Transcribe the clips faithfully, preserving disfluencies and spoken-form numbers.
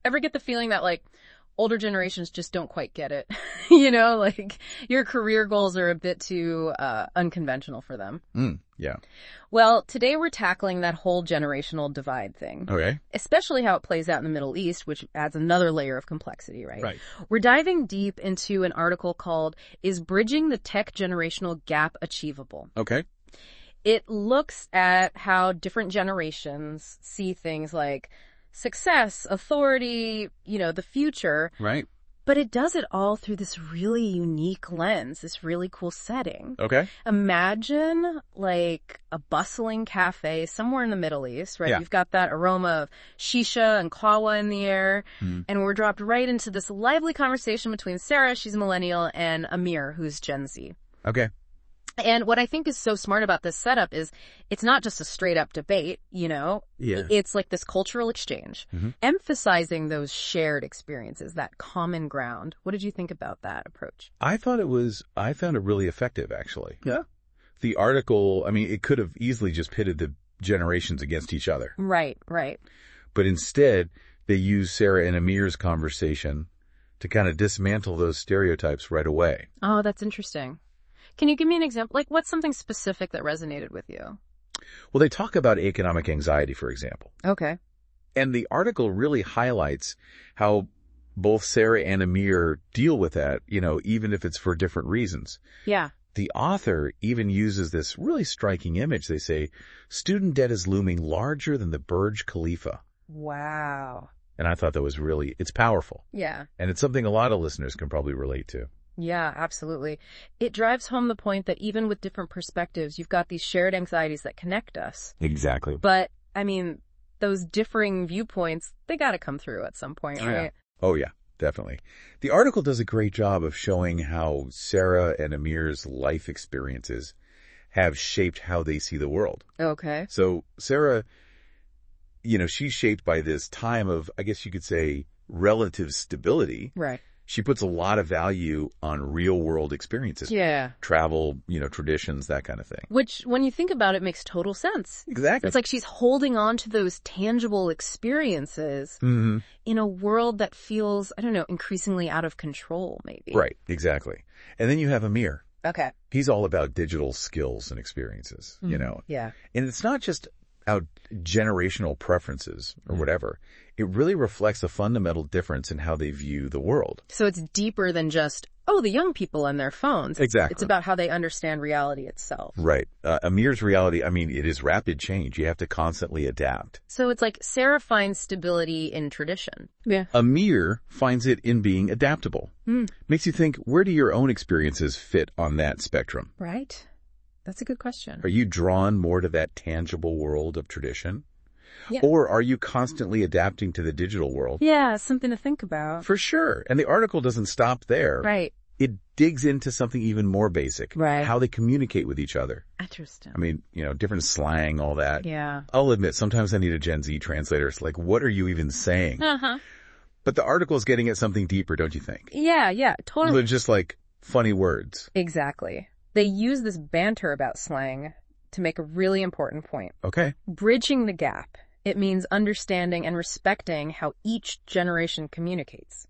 ever get the feeling that, like, older generations just don't quite get it? You know, like, your career goals are a bit too uh, unconventional for them. Mm, yeah. Well, today we're tackling that whole generational divide thing. Okay. Especially how it plays out in the Middle East, which adds another layer of complexity, right? Right. We're diving deep into an article called, Is Bridging the Tech Generational Gap Achievable? Okay. It looks at how different generations see things like success, authority, you know, the future. Right. But it does it all through this really unique lens, this really cool setting. Okay. Imagine, like, a bustling cafe somewhere in the Middle East, right? Yeah. You've got that aroma of shisha and kawa in the air, Mm. and we're dropped right into this lively conversation between Sarah, she's a millennial, and Amir, who's Gen Z. Okay. And what I think is so smart about this setup is it's not just a straight up debate, you know, Yeah. it's like this cultural exchange, Mhm. emphasizing those shared experiences, that common ground. What did you think about that approach? I thought it was, I found it really effective, actually. Yeah. The article, I mean, it could have easily just pitted the generations against each other. Right, right. But instead, they use Sarah and Amir's conversation to kind of dismantle those stereotypes right away. Oh, that's interesting. Can you give me an example? Like, what's something specific that resonated with you? Well, they talk about economic anxiety, for example. Okay. And the article really highlights how both Sarah and Amir deal with that, you know, even if it's for different reasons. Yeah. The author even uses this really striking image. They say, student debt is looming larger than the Burj Khalifa. Wow. And I thought that was really, it's powerful. Yeah. And it's something a lot of listeners can probably relate to. Yeah, absolutely. It drives home the point that even with different perspectives, you've got these shared anxieties that connect us. Exactly. But, I mean, those differing viewpoints, they got to come through at some point, Oh, right? yeah. Oh, yeah, definitely. The article does a great job of showing how Sarah and Amir's life experiences have shaped how they see the world. Okay. So Sarah, you know, she's shaped by this time of, I guess you could say, relative stability. Right. She puts a lot of value on real world experiences. Yeah. Travel, you know, traditions, that kind of thing. Which, when you think about it, makes total sense. Exactly. It's like she's holding on to those tangible experiences Mm-hmm. in a world that feels, I don't know, increasingly out of control, maybe. Right, exactly. And then you have Amir. Okay. He's all about digital skills and experiences, you know. Yeah. And it's not just out generational preferences or whatever. It really reflects a fundamental difference in how they view the world. So it's deeper than just, oh, the young people and their phones. Exactly. It's about how they understand reality itself. Right. Uh, Amir's reality, I mean, it is rapid change. You have to constantly adapt. So it's like Sarah finds stability in tradition. Yeah. Amir finds it in being adaptable. Mm. Makes you think, where do your own experiences fit on that spectrum? Right. That's a good question. Are you drawn more to that tangible world of tradition? Yeah. Or are you constantly adapting to the digital world? Yeah, something to think about. For sure. And the article doesn't stop there. Right. It digs into something even more basic. Right. How they communicate with each other. Interesting. I mean, you know, different slang, all that. Yeah. I'll admit, sometimes I need a Gen Z translator. It's like, what are you even saying? Uh-huh. But the article is getting at something deeper, don't you think? Yeah, yeah, totally. Than just like funny words. Exactly. They use this banter about slang to make a really important point. Okay. Bridging the gap. It means understanding and respecting how each generation communicates.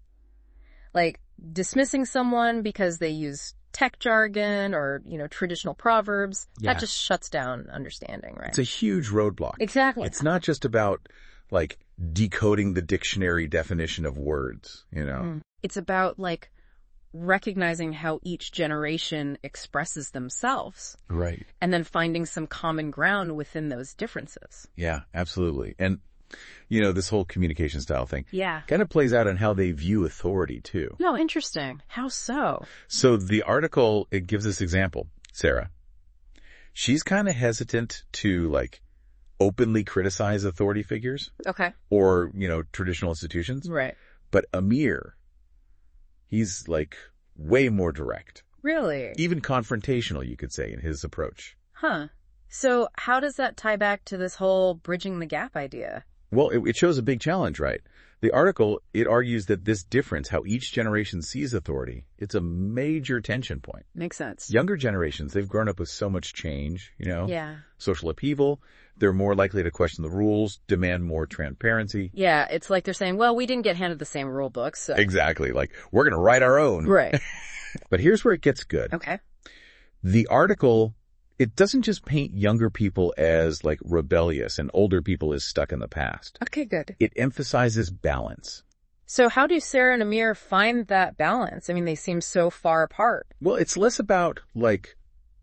Like, dismissing someone because they use tech jargon or, you know, traditional proverbs, Yeah. that just shuts down understanding, right? It's a huge roadblock. Exactly. It's not just about like decoding the dictionary definition of words, you know. Mm. It's about, like, recognizing how each generation expresses themselves Right. and then finding some common ground within those differences. Yeah, absolutely. And, you know, this whole communication style thing Yeah. kind of plays out in how they view authority too. No, interesting. How so? So the article, it gives this example. Sarah, she's kind of hesitant to like openly criticize authority figures Okay. or, you know, traditional institutions. Right. But Amir, he's like way more direct, Really? even confrontational, you could say, in his approach. Huh. So how does that tie back to this whole bridging the gap idea? Well, it, it shows a big challenge, right? The article, it argues that this difference, how each generation sees authority, it's a major tension point. Makes sense. Younger generations, they've grown up with so much change, you know, Yeah. social upheaval. They're more likely to question the rules, demand more transparency. Yeah, it's like they're saying, well, we didn't get handed the same rule book, so. Exactly. Like, we're going to write our own. Right. But here's where it gets good. Okay. The article, it doesn't just paint younger people as like rebellious and older people as stuck in the past. Okay, good. It emphasizes balance. So how do Sarah and Amir find that balance? I mean, they seem so far apart. Well, it's less about like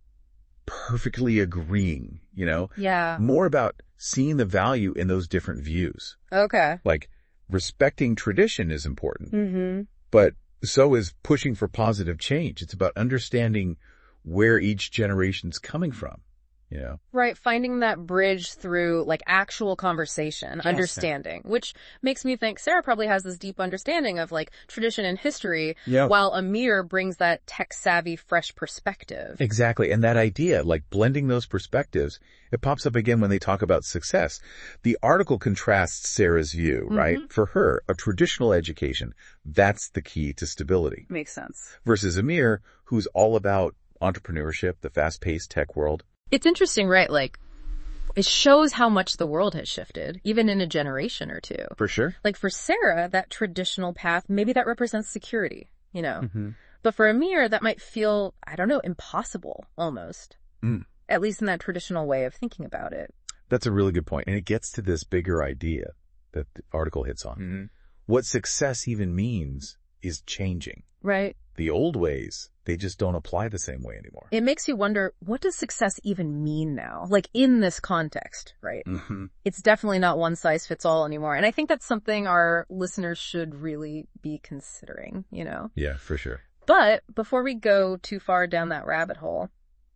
perfectly agreeing, you know, Yeah. more about seeing the value in those different views. Okay. Like respecting tradition is important, Mm-hmm. but so is pushing for positive change. It's about understanding where each generation's coming from, you know? Right, finding that bridge through like actual conversation, Yes. understanding, which makes me think Sarah probably has this deep understanding of like tradition and history, Yeah. while Amir brings that tech-savvy, fresh perspective. Exactly. And that idea, like blending those perspectives, it pops up again when they talk about success. The article contrasts Sarah's view, right? For her, a traditional education, that's the key to stability. Makes sense. Versus Amir, who's all about entrepreneurship, the fast-paced tech world. It's interesting, right? Like, it shows how much the world has shifted, even in a generation or two. For sure. Like for Sarah, that traditional path, maybe that represents security, you know? Mm-hmm. But for Amir, that might feel, I don't know, impossible almost. Mm. At least in that traditional way of thinking about it. That's a really good point. And it gets to this bigger idea that the article hits on. Mm-hmm. What success even means is changing. Right. The old ways, they just don't apply the same way anymore. It makes you wonder, what does success even mean now? Like in this context, right? Mm-hmm. It's definitely not one size fits all anymore. And I think that's something our listeners should really be considering, you know? Yeah, for sure. But before we go too far down that rabbit hole,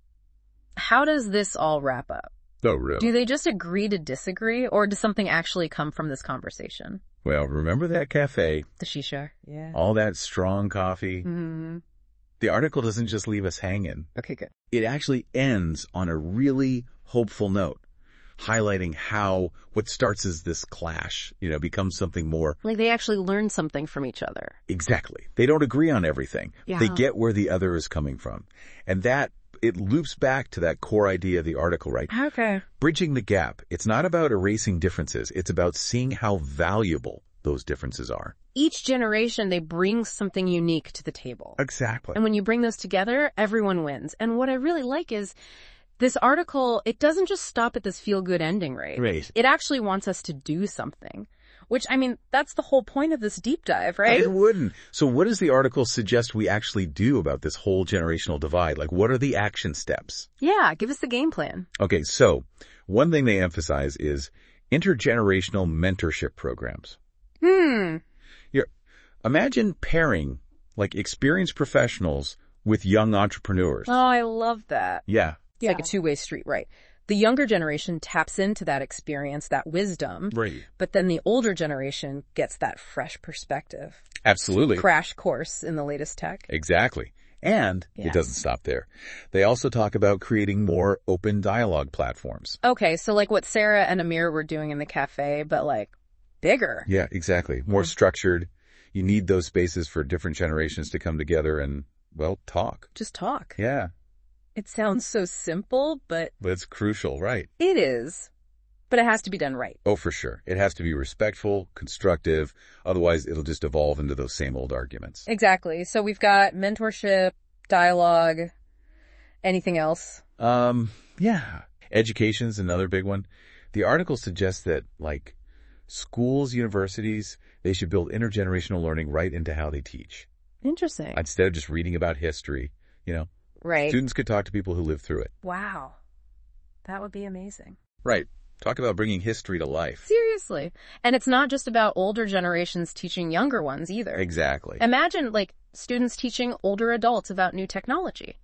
how does this all wrap up? Oh, really? Do they just agree to disagree, or does something actually come from this conversation? Well, remember that cafe, The shisha. Yeah. all that strong coffee? Mm-hmm. The article doesn't just leave us hanging. Okay, good. It actually ends on a really hopeful note, highlighting how what starts as this clash, you know, becomes something more. Like they actually learn something from each other. Exactly. They don't agree on everything. Yeah. They get where the other is coming from. And that, it loops back to that core idea of the article, right? Okay. Bridging the gap. It's not about erasing differences. It's about seeing how valuable those differences are. Each generation, they bring something unique to the table. Exactly. And when you bring those together, everyone wins. And what I really like is this article, it doesn't just stop at this feel-good ending, right? Right. It actually wants us to do something. Which, I mean, that's the whole point of this deep dive, right? It wouldn't. So what does the article suggest we actually do about this whole generational divide? Like, what are the action steps? Yeah, give us the game plan. Okay, so one thing they emphasize is intergenerational mentorship programs. Hmm. You're, imagine pairing, like, experienced professionals with young entrepreneurs. Oh, I love that. Yeah. It's like a two-way street, right? The younger generation taps into that experience, that wisdom. Right. But then the older generation gets that fresh perspective. Absolutely. Crash course in the latest tech. Exactly. And Yes. it doesn't stop there. They also talk about creating more open dialogue platforms. Okay, so like what Sarah and Amir were doing in the cafe, but like bigger. Yeah, exactly. More structured. You need those spaces for different generations to come together and, well, talk. Just talk. Yeah. It sounds so simple, but But it's crucial, right? it is. But it has to be done right. Oh, for sure. It has to be respectful, constructive. Otherwise, it'll just evolve into those same old arguments. Exactly. So we've got mentorship, dialogue, anything else? Um, yeah. Education's another big one. The article suggests that, like, schools, universities, they should build intergenerational learning right into how they teach. Interesting. Instead of just reading about history, you know, Right. students could talk to people who lived through it. Wow. That would be amazing. Right. Talk about bringing history to life. Seriously. And it's not just about older generations teaching younger ones either. Exactly. Imagine like students teaching older adults about new technology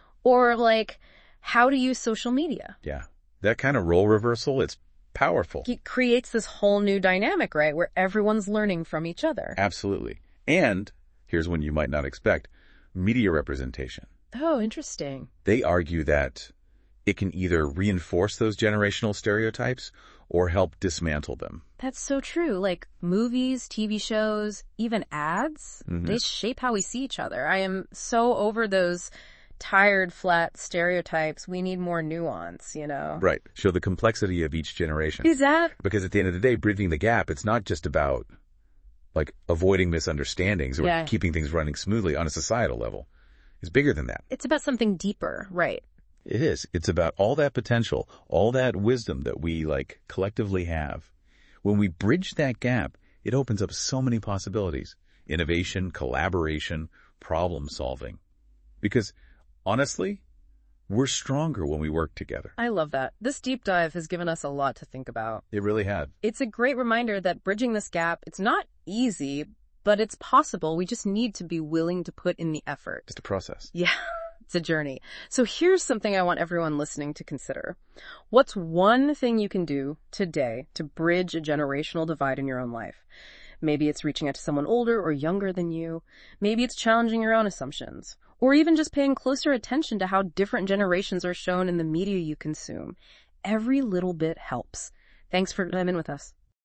or like how to use social media. Yeah. That kind of role reversal, it's powerful. It creates this whole new dynamic, right? Where everyone's learning from each other. Absolutely. And here's one you might not expect, media representation. Oh, interesting. They argue that It can either reinforce those generational stereotypes or help dismantle them. That's so true. Like movies, T V shows, even ads, mm-hmm. they shape how we see each other. I am so over those tired, flat stereotypes. We need more nuance, you know? Right. Show the complexity of each generation. Is that? Because at the end of the day, bridging the gap, it's not just about like avoiding misunderstandings or yeah. keeping things running smoothly on a societal level. It's bigger than that. It's about something deeper, right? It is. It's about all that potential, all that wisdom that we like collectively have. When we bridge that gap, it opens up so many possibilities. Innovation, collaboration, problem solving. Because honestly, we're stronger when we work together. I love that. This deep dive has given us a lot to think about. It really had. It's a great reminder that bridging this gap, it's not easy, but it's possible. We just need to be willing to put in the effort. It's a process. Yeah, it's a journey. So here's something I want everyone listening to consider. What's one thing you can do today to bridge a generational divide in your own life? Maybe it's reaching out to someone older or younger than you. Maybe it's challenging your own assumptions. Or even just paying closer attention to how different generations are shown in the media you consume. Every little bit helps. Thanks for coming in with us.